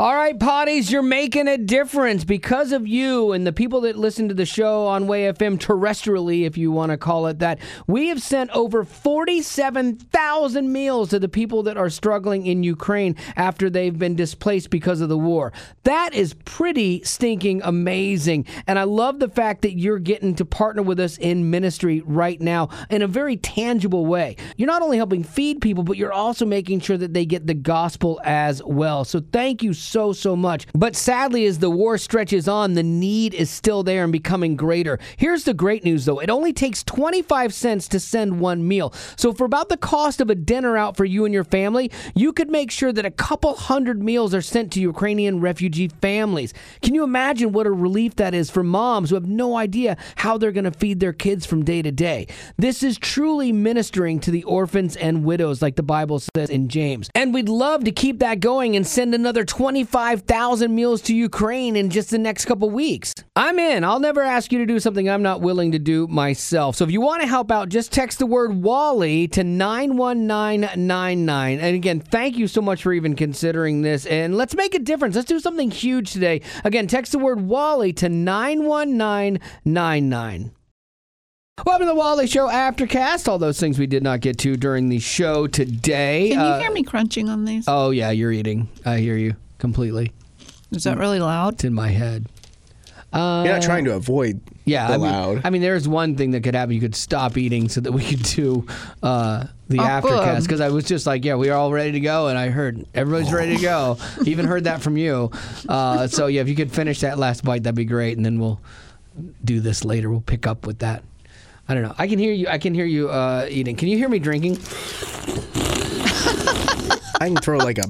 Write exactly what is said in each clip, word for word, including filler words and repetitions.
All right, potties, you're making a difference. Because of you and the people that listen to the show on Way F M terrestrially, if you want to call it that, we have sent over forty-seven thousand meals to the people that are struggling in Ukraine after they've been displaced because of the war. That is pretty stinking amazing. And I love the fact that you're getting to partner with us in ministry right now in a very tangible way. You're not only helping feed people, but you're also making sure that they get the gospel as well. So thank you so so, so much. But sadly, as the war stretches on, the need is still there and becoming greater. Here's the great news, though. It only takes twenty-five cents to send one meal. So for about the cost of a dinner out for you and your family, you could make sure that a couple hundred meals are sent to Ukrainian refugee families. Can you imagine what a relief that is for moms who have no idea how they're going to feed their kids from day to day? This is truly ministering to the orphans and widows, like the Bible says in James. And we'd love to keep that going and send another twenty-five thousand meals to Ukraine in just the next couple weeks. I'm in. I'll never ask you to do something I'm not willing to do myself. So if you want to help out, just text the word Wally to nine one nine nine nine. And again, thank you so much for even considering this. And let's make a difference. Let's do something huge today. Again, text the word Wally to nine one nine nine nine. Welcome to the Wally Show Aftercast. All those things we did not get to during the show today. Can you uh, hear me crunching on these? Oh, yeah, you're eating. I hear you completely. Is that really loud? It's in my head. Uh, You're not trying to avoid yeah, the I mean, loud. I mean, there's one thing that could happen. You could stop eating so that we could do uh, the Oh, Aftercast. good. Because I was just like, yeah, we are all ready to go. And I heard everybody's ready to go. Even heard that from you. Uh, so, yeah, if you could finish that last bite, that'd be great. And then we'll do this later. We'll pick up with that. I don't know. I can hear you. I can hear you uh, eating. Can you hear me drinking? I can throw like a,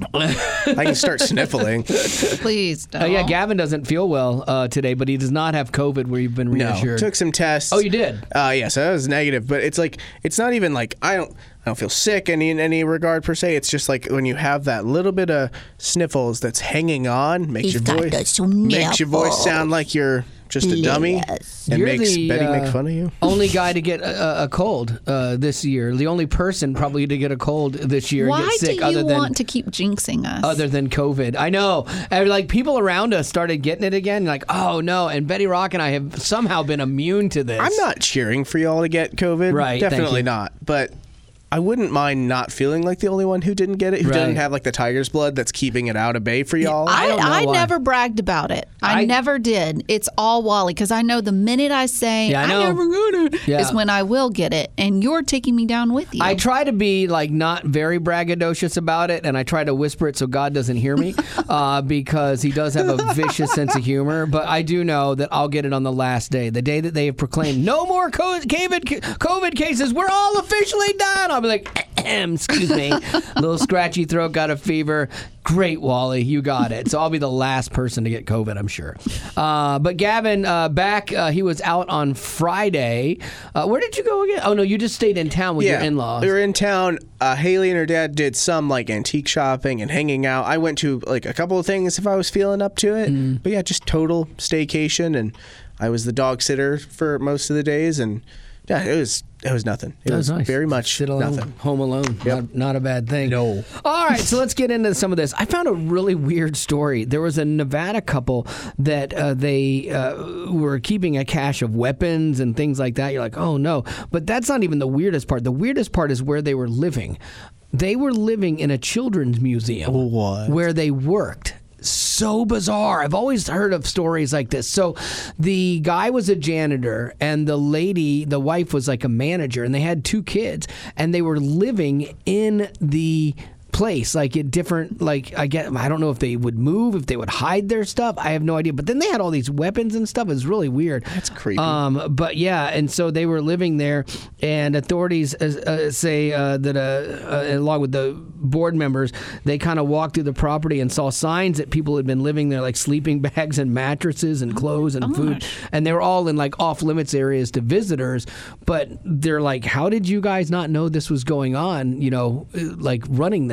I can start sniffling. Please don't. Oh, yeah, Gavin doesn't feel well uh, today, but he does not have COVID where you've been reassured. No, took some tests. Oh, you did? Uh, yeah, so that was negative. But it's like, it's not even like, I don't I don't feel sick in, in any regard per se. It's just like when you have that little bit of sniffles that's hanging on, makes He's your got voice the makes your voice sniffles. sound like you're just a dummy. Yes. And You're makes the, Betty uh, make fun of you. Only guy to get a, a cold uh, this year. The only person probably to get a cold this year Why and get sick do you other than want to keep jinxing us? other than COVID. I know. And like people around us started getting it again. Like, oh no. And Betty Rock and I have somehow been immune to this. I'm not cheering for y'all to get COVID. Right, thank Definitely you. not. But I wouldn't mind not feeling like the only one who didn't get it, who Right. doesn't have like the tiger's blood that's keeping it out of bay for y'all. I I, don't know I why. never bragged about it. I, I- never did. It's all Wally because I know the minute I say Yeah, I I, know. never got it Yeah. is when I will get it, and you're taking me down with you. I try to be like not very braggadocious about it, and I try to whisper it so God doesn't hear me, uh, because He does have a vicious sense of humor. But I do know that I'll get it on the last day, the day that they have proclaimed no more COVID COVID cases. We're all officially done. I'll be like, excuse me, little scratchy throat, got a fever. Great, Wally, you got it. So I'll be the last person to get COVID, I'm sure. Uh, but Gavin, uh, back, uh, he was out on Friday. Uh, where did you go again? Oh, no, you just stayed in town with your in-laws. We were in town. Uh, Haley and her dad did some like antique shopping and hanging out. I went to like a couple of things if I was feeling up to it. Mm. But yeah, just total staycation. And I was the dog sitter for most of the days. And yeah, it was it was nothing. It That was was nice. very much Sit alone, nothing. home alone. Yep. Not, not a bad thing. No. All right, so let's get into some of this. I found a really weird story. There was a Nevada couple that uh, they uh, were keeping a cache of weapons and things like that. You're like, oh no. But that's not even the weirdest part. The weirdest part is where they were living. They were living in a children's museum. What? Where they worked. So bizarre. I've always heard of stories like this. So the guy was a janitor and the lady, the wife was like a manager, and they had two kids, and they were living in the place, like at different, like I get, I don't know if they would move, if they would hide their stuff. I have no idea. But then they had all these weapons and stuff. It was really weird. That's creepy. Um, but yeah, and so they were living there, and authorities uh, uh, say uh, that uh, uh, along with the board members, they kind of walked through the property and saw signs that people had been living there, like sleeping bags and mattresses and clothes and Oh my food, gosh. and they were all in like off limits areas to visitors. But they're like, how did you guys not know this was going on? You know, like running this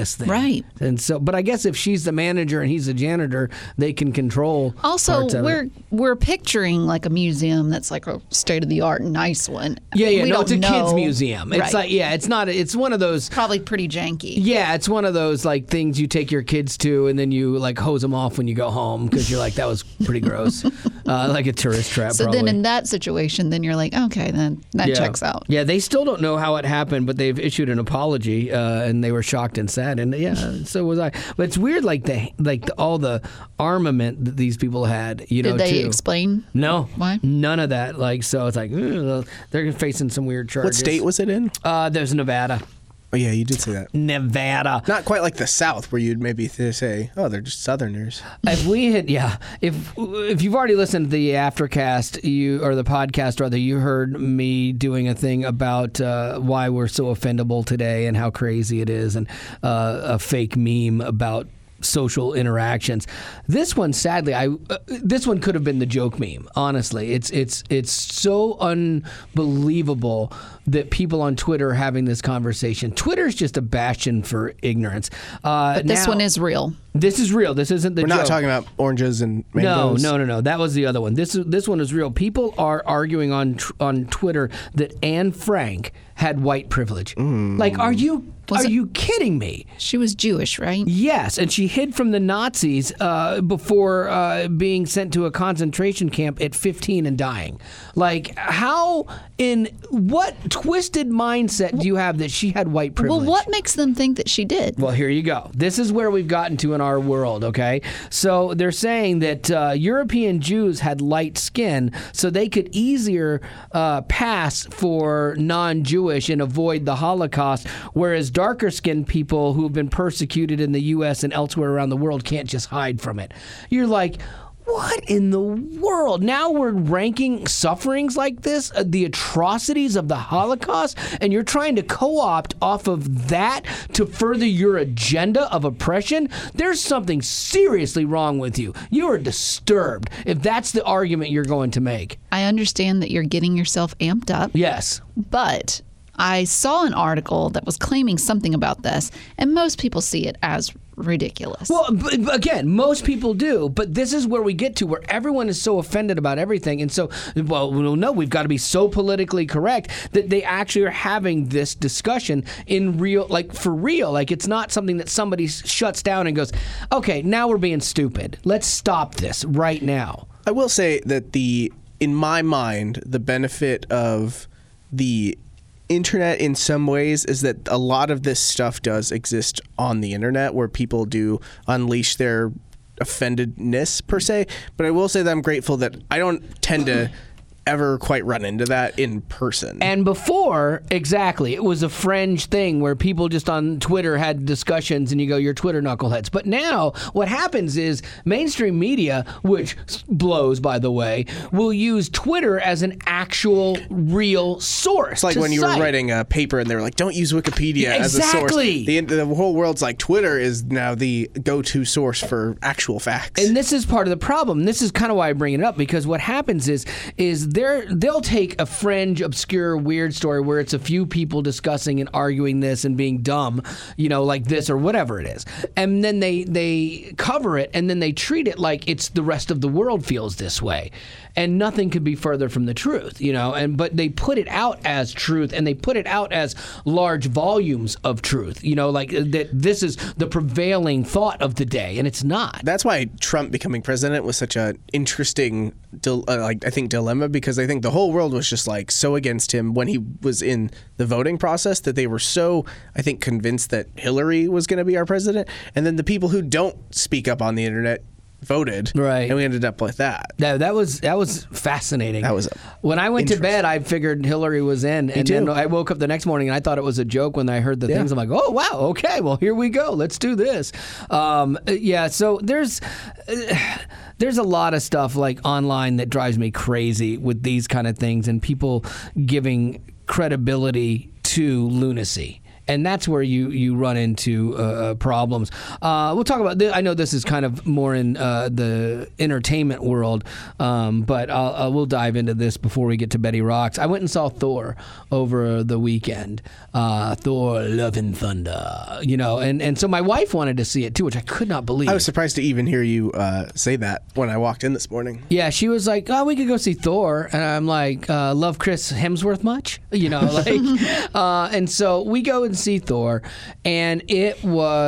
this thing. Right. And so, but I guess if she's the manager and he's the janitor, they can control. Also, parts of we're it. we're picturing like a museum that's like a state of the art, nice one. Yeah, yeah. We no, don't it's a know. kids museum. It's Right. like, yeah, it's not. It's one of those. Probably pretty janky. Yeah, it's one of those like things you take your kids to, and then you like hose them off when you go home because you're like, that was pretty gross, uh, like a tourist trap. So probably. then in that situation, then you're like, okay, then that yeah. checks out. Yeah, they still don't know how it happened, but they've issued an apology, uh, and they were shocked and sad, and yeah, so was I. But it's weird, like the like the, all the armament that these people had. You know, Did they too. explain? No, Why? None of that. Like, so it's like ugh, they're facing some weird charges. What state was it in? Uh, there's Nevada. Oh yeah, you did say that. Nevada. Not quite like the South, where you'd maybe th- say, "Oh, they're just Southerners." If we had, yeah, if if you've already listened to the Aftercast, you or the podcast rather, you heard me doing a thing about uh, why we're so offendable today and how crazy it is, and uh, a fake meme about social interactions. This one, sadly, I uh, this one could have been the joke meme. Honestly, it's it's it's so unbelievable that people on Twitter are having this conversation. Twitter's just a bastion for ignorance. Uh, But this now- one is real. This is real. This isn't the We're joke. not talking about oranges and No, mangoes. no, no, no. That was the other one. This is this one is real. People are arguing on tr- on Twitter that Anne Frank had white privilege. Like, are you Was are it- you kidding me? She was Jewish, right? Yes, and she hid from the Nazis uh, before uh, being sent to a concentration camp at fifteen and dying. Like, how in what twisted mindset do you have that she had white privilege? Well, what makes them think that she did? Well, here you go. This is where we've gotten to in our world, okay? So they're saying that uh, European Jews had light skin, so they could easier uh, pass for non-Jewish and avoid the Holocaust, whereas darker-skinned people who have been persecuted in the U S and elsewhere around the world can't just hide from it. You're like, what in the world? Now we're ranking sufferings like this, uh, the atrocities of the Holocaust, and you're trying to co-opt off of that to further your agenda of oppression? There's something seriously wrong with you. You are disturbed if that's the argument you're going to make. I understand that you're getting yourself amped up, Yes. but I saw an article that was claiming something about this, and most people see it as ridiculous. Well, b- b- again, most people do, but this is where we get to where everyone is so offended about everything. And so, well, no, we've got to be so politically correct that they actually are having this discussion in real, like for real. Like it's not something that somebody s- shuts down and goes, okay, now we're being stupid. Let's stop this right now. I will say that the, in my mind, the benefit of the internet in some ways is that a lot of this stuff does exist on the internet where people do unleash their offendedness per se. But I will say that I'm grateful that I don't tend to ever quite run into that in person. And before, exactly, it was a fringe thing where people just on Twitter had discussions and you go, you're Twitter knuckleheads. But now what happens is mainstream media, which blows, by the way, will use Twitter as an actual real source. It's like to when you cite. were writing a paper and they were like, don't use Wikipedia as a source. Exactly. The, the whole world's like, Twitter is now the go-to source for actual facts. And this is part of the problem. This is kind of why I bring it up, because what happens is is they're, they'll take a fringe, obscure, weird story where it's a few people discussing and arguing this and being dumb, you know, like this or whatever it is. And then they, they cover it and then they treat it like it's the rest of the world feels this way. And nothing could be further from the truth, you know. And but they put it out as truth, and they put it out as large volumes of truth, you know, like that this is the prevailing thought of the day, and it's not. That's why Trump becoming president was such an interesting, dil- uh, like I think, dilemma, because I think the whole world was just like so against him when he was in the voting process that they were so, I think, convinced that Hillary was going to be our president, and then the people who don't speak up on the internet voted, Right. and we ended up like that. That, that was that was fascinating. That was when I went to interesting. bed, I figured Hillary was in, and too. then I woke up the next morning and I thought it was a joke when I heard the Yeah. things. I'm like, oh wow, okay, well here we go, let's do this. Um, yeah, so there's uh, there's a lot of stuff like online that drives me crazy with these kind of things, and people giving credibility to lunacy. and that's where you you run into uh, problems. Uh, we'll talk about this. I know this is kind of more in uh, the entertainment world, um, but I'll, I'll, we'll dive into this before we get to Betty Rocks. I went and saw Thor over the weekend. Uh, Thor: Love and Thunder. You know, and, and so my wife wanted to see it too, which I could not believe. I was surprised to even hear you uh, say that when I walked in this morning. Yeah, she was like, "Oh, we could go see Thor," and I'm like, uh, "Love Chris Hemsworth much?" You know, like, uh, and so we go and see Thor, and it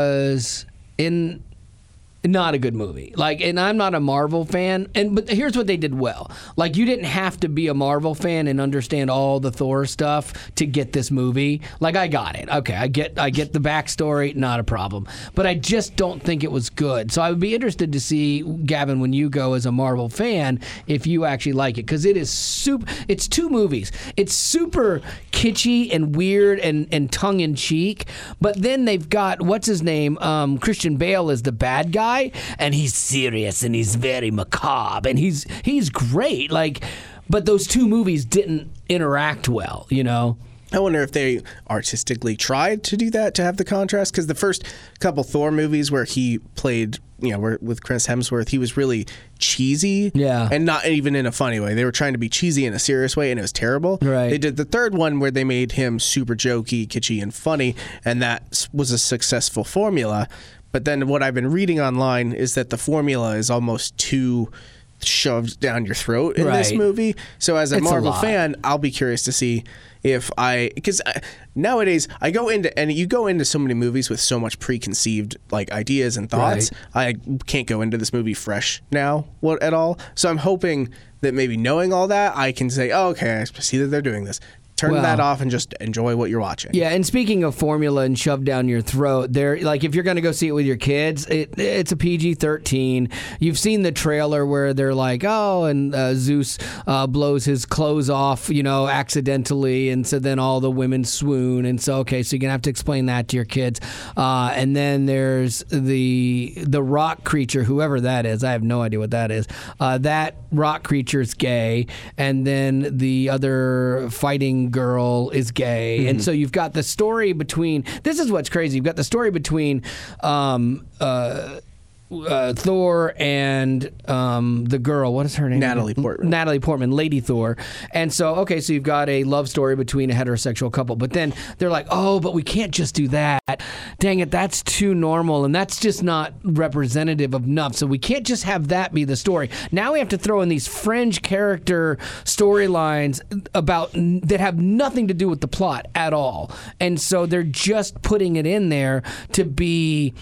was in. Not a good movie. Like, and I'm not a Marvel fan, and but here's what they did well. Like, you didn't have to be a Marvel fan and understand all the Thor stuff to get this movie. Like, I got it. Okay, I get I get the backstory, not a problem. But I just don't think it was good. So I would be interested to see, Gavin, when you go as a Marvel fan, if you actually like it, because it is super. It's two movies. It's super kitschy and weird and and tongue in cheek. But then they've got what's his name? Um, Christian Bale is the bad guy. And he's serious and he's very macabre and he's he's great. Like, but those two movies didn't interact well, you know. I wonder if they artistically tried to do that to have the contrast, because the first couple Thor movies where he played, you know, where, with Chris Hemsworth, he was really cheesy, yeah, and not even in a funny way. They were trying to be cheesy in a serious way, and it was terrible. Right. They did the third one where they made him super jokey, kitschy, and funny, and that was a successful formula. But then what I've been reading online is that the formula is almost too shoved down your throat in right. this movie. So as a it's Marvel a fan, I'll be curious to see if I, because nowadays I go into, and you go into so many movies with so much preconceived like ideas and thoughts. Right. I can't go into this movie fresh now what at all. So I'm hoping that maybe knowing all that, I can say, oh, okay, I see that they're doing this. Turn well, that off and just enjoy what you're watching. Yeah, and speaking of formula and shoved down your throat, there, like if you're going to go see it with your kids, it, it's a P G thirteen. You've seen the trailer where they're like, oh, and uh, Zeus uh, blows his clothes off, you know, accidentally, and so then all the women swoon, and so okay, so you're gonna have to explain that to your kids. Uh, and then there's the the rock creature, whoever that is. I have no idea what that is. Uh, that rock creature's gay, and then the other fighting girl is gay, mm-hmm. and so you've got the story between. This is what's crazy. You've got the story between um, uh, uh, Thor and um, the girl. What is her name? Natalie Portman. Natalie Portman, Lady Thor. And so, okay, so you've got a love story between a heterosexual couple, but then they're like, oh, but we can't just do that. Dang it, that's too normal, and that's just not representative enough. So we can't just have that be the story. Now we have to throw in these fringe character storylines about that have nothing to do with the plot at all. And so they're just putting it in there to be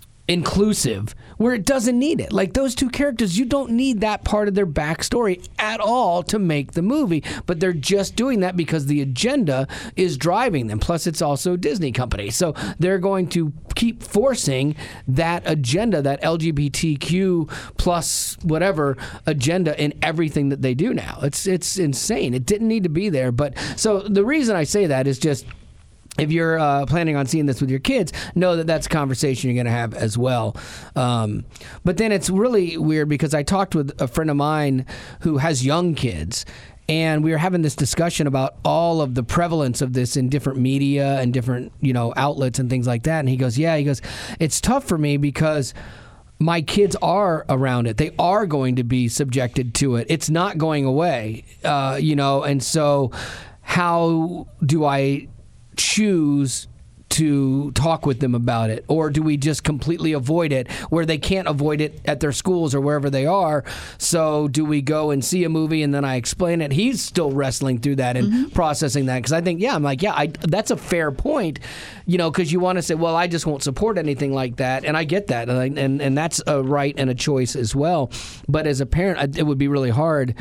inclusive where it doesn't need it. Like those two characters, you don't need that part of their backstory at all to make the movie, but they're just doing that because the agenda is driving them. Plus it's also a Disney company, so they're going to keep forcing that agenda, that L G B T Q plus whatever agenda in everything that they do now. It's it's insane. It didn't need to be there. But so the reason I say that is just, if you're uh, planning on seeing this with your kids, know that that's a conversation you're going to have as well. Um, but then it's really weird because I talked with a friend of mine who has young kids, and we were having this discussion about all of the prevalence of this in different media and different, you know, outlets and things like that. And he goes, yeah, he goes, it's tough for me because my kids are around it. They are going to be subjected to it. It's not going away, uh, you know, and so how do I choose to talk with them about it, or do we just completely avoid it where they can't avoid it at their schools or wherever they are? So do we go and see a movie and then I explain it? He's still wrestling through that and mm-hmm. processing that, because I think, yeah, I'm like, yeah, I, that's a fair point, you know, because you want to say, well, I just won't support anything like that, and I get that, and, I, and and that's a right and a choice as well. But as a parent, it would be really hard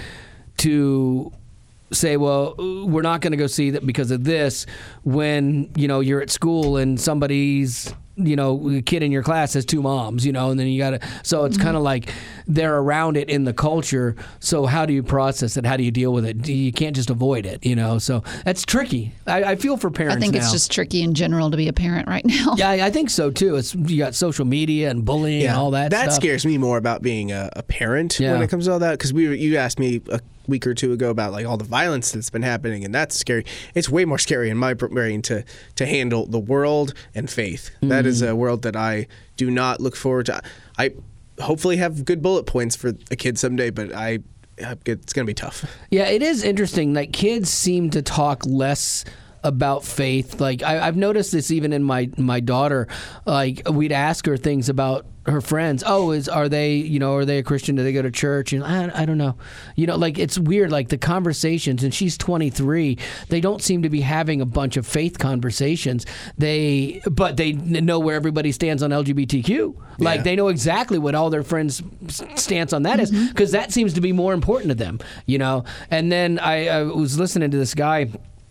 to say, well, we're not going to go see that because of this, when, you know, you're at school and somebody's you know, a kid in your class has two moms, you know, and then you got to, so it's mm-hmm. kind of like they're around it in the culture. So how do you process it? How do you deal with it? You can't just avoid it, you know, so that's tricky. I, I feel for parents I think now. It's just tricky in general to be a parent right now. Yeah, I think so too. It's you got social media and bullying yeah, and all that That stuff. scares me more about being a, a parent yeah. when it comes to all that, because we were, you asked me a week or two ago about like all the violence that's been happening, and that's scary. It's way more scary in my brain to to handle the world and faith. Mm. That is a world that I do not look forward to. I hopefully have good bullet points for a kid someday, but I it's going to be tough. Yeah, it is interesting. Like kids seem to talk less about faith. Like I, I've noticed this even in my my daughter. Like we'd ask her things about her friends. Oh, is are they you know are they a Christian? Do they go to church? And I, I don't know. You know, like it's weird. Like the conversations, and she's twenty-three. They don't seem to be having a bunch of faith conversations. They but they know where everybody stands on L G B T Q. Like yeah. they know exactly what all their friends' stance on that mm-hmm. is, because that seems to be more important to them. You know. And then I, I was listening to this guy.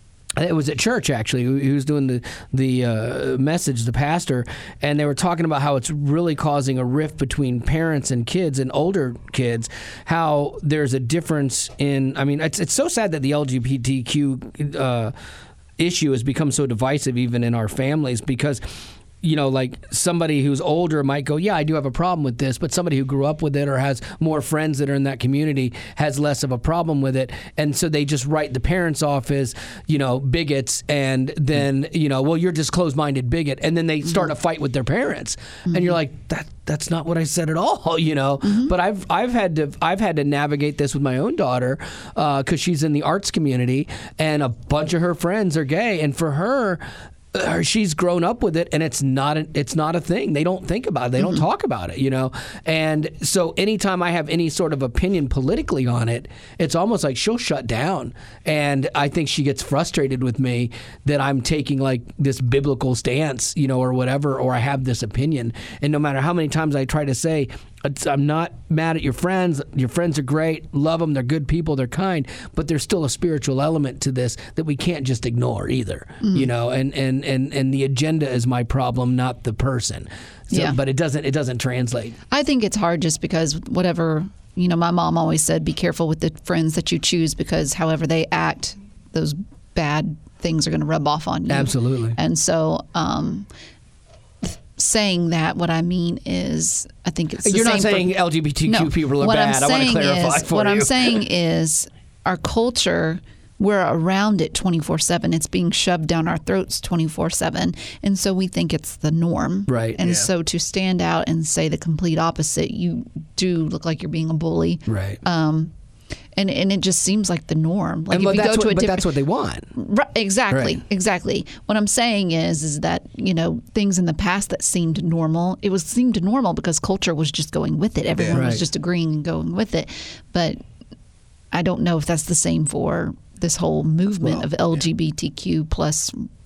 It was at church, actually. He was doing the the uh, message, the pastor, and they were talking about how it's really causing a rift between parents and kids and older kids, how there's a difference in, I mean, it's, it's so sad that the L G B T Q uh, issue has become so divisive even in our families, because you know, like somebody who's older might go, yeah, I do have a problem with this, but somebody who grew up with it or has more friends that are in that community has less of a problem with it. And so they just write the parents off as, you know, bigots, and then, you know, well, you're just closed-minded bigot. And then they start mm-hmm. a fight with their parents. Mm-hmm. And you're like, that that's not what I said at all, you know. Mm-hmm. But I've I've had to I've had to navigate this with my own daughter, because uh, she's in the arts community and a bunch of her friends are gay, and for her, she's grown up with it, and it's not a, it's not a thing. They don't think about it. They mm-hmm. don't talk about it, you know. And so anytime I have any sort of opinion politically on it, it's almost like she'll shut down. And I think she gets frustrated with me that I'm taking like this biblical stance, you know, or whatever, or I have this opinion. And no matter how many times I try to say, I'm not mad at your friends. Your friends are great. Love them. They're good people. They're kind. But there's still a spiritual element to this that we can't just ignore either. Mm-hmm. You know, and, and, and, and the agenda is my problem, not the person. So, yeah. But it doesn't it doesn't translate. I think it's hard just because whatever, you know, my mom always said, be careful with the friends that you choose, because however they act, those bad things are going to rub off on you. Absolutely. And so, um, saying that, what I mean is, I think it's the You're same not saying for, L G B T Q no, people are what bad. I'm I want to clarify is, for what you. I'm saying is our culture, we're around it twenty-four seven. It's being shoved down our throats twenty-four seven. And so we think it's the norm. Right. And yeah. so to stand out and say the complete opposite, you do look like you're being a bully. Right. Um, and, and it just seems like the norm. Like and, if but you that's go to what, a but different, that's what they want. Right, exactly, Right. exactly. What I'm saying is, is that, you know, things in the past that seemed normal, it was seemed normal because culture was just going with it. Everyone Yeah. was Right. just agreeing and going with it. But I don't know if that's the same for this whole movement Well, of L G B T Q plus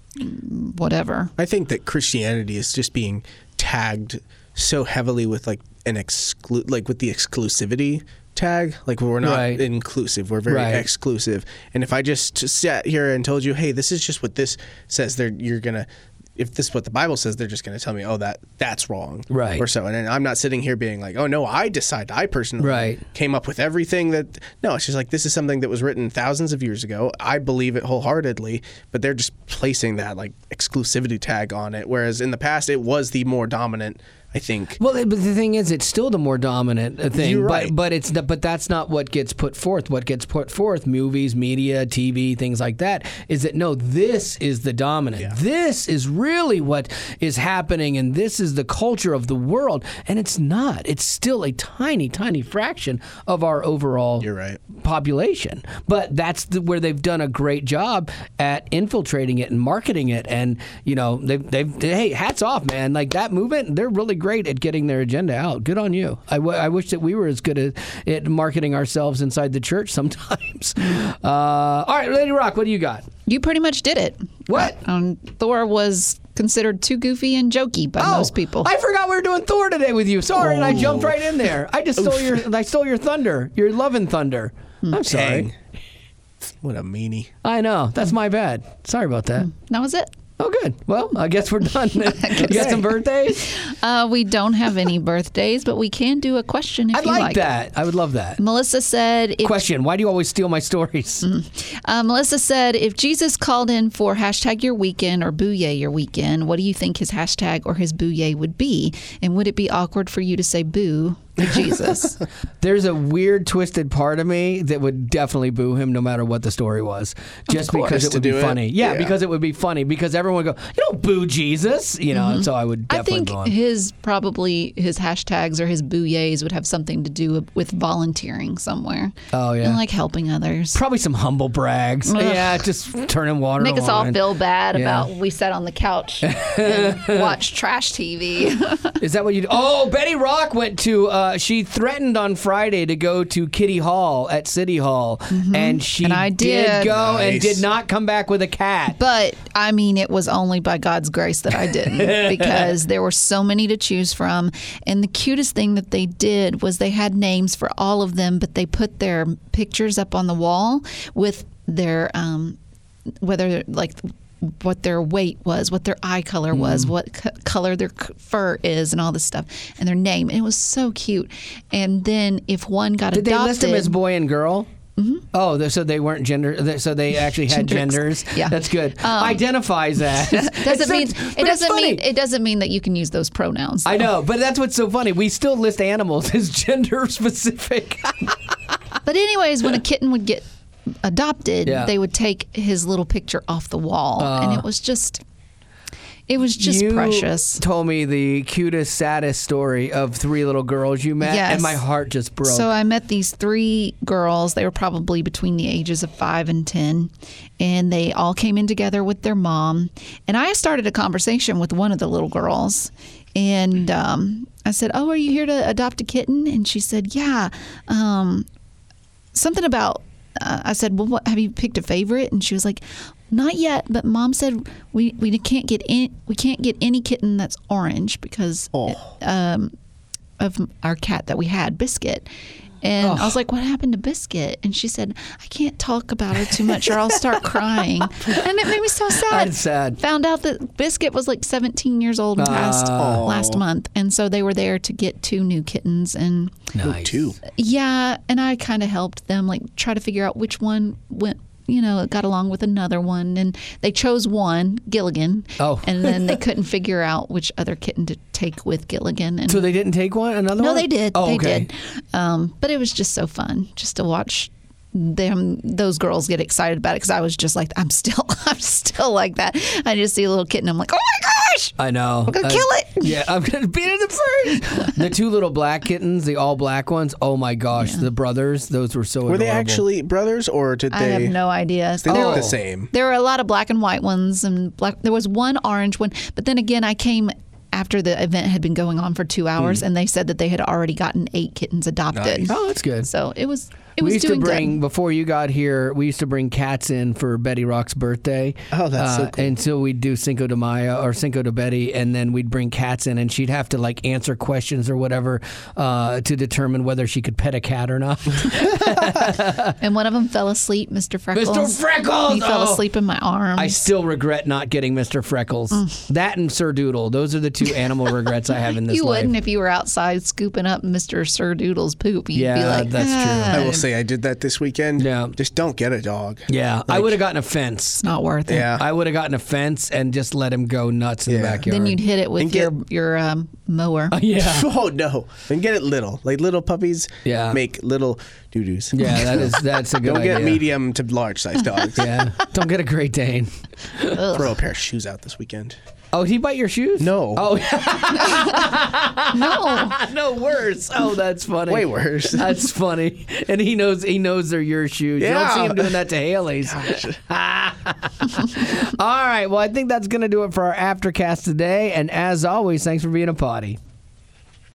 whatever. I think that Christianity is just being tagged so heavily with like an exclu- like with the exclusivity tag. Like we're not Right. inclusive. We're very Right. exclusive. And if I just sat here and told you, hey, this is just what this says, there you're gonna. If this is what the Bible says, they're just going to tell me, oh, that that's wrong. Right. Or so. And then I'm not sitting here being like, oh, no, I decide. I personally Right. came up with everything that. No, it's just like this is something that was written thousands of years ago. I believe it wholeheartedly, but they're just placing that like exclusivity tag on it. Whereas in the past, it was the more dominant, I think. Well, but the thing is, it's still the more dominant thing. You're right. But but it's but that's not what gets put forth. What gets put forth, movies, media, T V, things like that, is that no, this is the dominant. Yeah. This is really what is happening, and this is the culture of the world. And it's not. It's still a tiny, tiny fraction of our overall You're right. population. But that's the, where they've done a great job at infiltrating it and marketing it. And you know, they've they've hey, hats off, man. Like that movement, they're really great at getting their agenda out. Good on you. I, w- I wish that we were as good at, at marketing ourselves inside the church sometimes. Uh, all right, Lady Rock, what do you got? You pretty much did it. What? Um, Thor was considered too goofy and jokey by Oh, most people. I forgot we were doing Thor today with you. Sorry, and I jumped right in there. I just stole your I stole your thunder. Your love and thunder. I'm sorry. Dang. What a meanie. I know. That's my bad. Sorry about that. That was it. Oh, good. Well, I guess we're done. You got some birthdays? Uh, we don't have any birthdays, but we can do a question if I'd you like, like that. I would love that. Melissa said, if, Question, why do you always steal my stories? uh, Melissa said, if Jesus called in for hashtag your weekend or booyah your weekend, what do you think his hashtag or his booyah would be? And would it be awkward for you to say boo to Jesus? There's a weird, twisted part of me that would definitely boo him no matter what the story was. Just course. because Just it would to be do it? funny. Yeah, Yeah. because it would be funny. Because everyone would go, you don't boo Jesus. You know, so I would I definitely think boo him. his probably his hashtags or his booyahs would have something to do with volunteering somewhere. Oh, yeah. And like helping others. Probably some humble brags. Ugh. Yeah, just turning water Make us all on. feel bad Yeah. about we sat on the couch and watched trash T V. Is that what you do? Oh, Betty Rock went to, uh, she threatened on Friday to go to Kitty Hall at City Hall. And she And I did. go and Nice. did not come back with a cat. But I mean, it was only by God's grace that I didn't because there were so many to choose from. And the cutest thing that they did was they had names for all of them, but they put their pictures up on the wall with their, um, whether like, what their weight was, what their eye color was, Mm. what c- color their c- fur is, and all this stuff, and their name. And it was so cute. And then if one got Did adopted, they list them as boy and girl? Mm-hmm. Oh, they- so they weren't gender. So they actually had Genders. genders. Yeah. That's good. Um, Identifies as. doesn't It's mean so- it but it's doesn't mean funny. it doesn't mean that you can use those pronouns. I though. know, but that's what's so funny. We still list animals as gender specific. But anyways, when a kitten would get adopted, Yeah. they would take his little picture off the wall, and it was just, it was just you precious. told me the cutest, saddest story of three little girls you met, Yes. and my heart just broke. So I met these three girls. They were probably between the ages of five and ten, and they all came in together with their mom. And I started a conversation with one of the little girls, and um, I said, "Oh, are you here to adopt a kitten?" And she said, "Yeah." Um, something about. Uh, I said, "Well, what, have you picked a favorite?" And she was like, "Not yet, but Mom said we, we can't get in, we can't get any kitten that's orange because Oh. um, of our cat that we had, Biscuit." And I was like, "What happened to Biscuit?" And she said, "I can't talk about her too much, or I'll start crying." And it made me so sad. That's sad. Found out that Biscuit was like seventeen years old and passed Oh. last month, and so they were there to get two new kittens and. Nice. Two. Yeah, and I kind of helped them like try to figure out which one went, you know, got along with another one, and they chose one, Gilligan. Oh. and then they couldn't figure out which other kitten to take with Gilligan. And So they didn't take one? Another no, one? they did. Oh, they okay. did. Um, but it was just so fun just to watch them, those girls get excited about it because I was just like, I'm still, I'm still like that. I just see a little kitten, I'm like, oh my gosh, I know. I'm gonna Uh, kill it. Yeah, I'm gonna beat it first. The two little black kittens, the all black ones. Oh my gosh, the brothers. Those were so. Were they adorable. actually brothers, or did I they? have no idea. They There look were- the same. There were a lot of black and white ones, and black. There was one orange one, but then again, I came after the event had been going on for two hours, and they said that they had already gotten eight kittens adopted. Nice. Oh, that's good. So it was it we was used to doing bring good. before you got here. We used to bring cats in for Betty Rock's birthday. Oh, that's so Uh, cool. And so we'd do Cinco de Mayo or Cinco de Betty, and then we'd bring cats in, and she'd have to like answer questions or whatever uh, to determine whether she could pet a cat or not. And one of them fell asleep, Mister Freckles. Mister Freckles! He fell Oh. asleep in my arms. I still regret not getting Mister Freckles. That and Sir Doodle. Those are the two animal regrets I have in this you life. wouldn't if you were outside scooping up Mister Sir Doodle's poop. You'd Yeah, be like, that's true. "Ah, I will say I did that this weekend. Yeah. Just don't get a dog. Yeah, I would have gotten a fence. It's not worth it." Yeah. I would have gotten a fence and just let him go nuts in the Yeah. backyard. Then you'd hit it with And get- your your um, mower. yeah. Oh no! And get it little. Like little puppies. Yeah. Make little doo doos. Yeah, that is that's a good Don't idea. get medium to large size dogs. Yeah, don't get a Great Dane. Throw a pair of shoes out this weekend. Oh, did he bite your shoes? No. Oh, No. no, worse. Oh, that's funny. Way worse. That's funny. And he knows he knows they're your shoes. You don't Yeah. see him doing that to Haley's. All right. Well, I think that's going to do it for our Aftercast today. And as always, thanks for being a potty.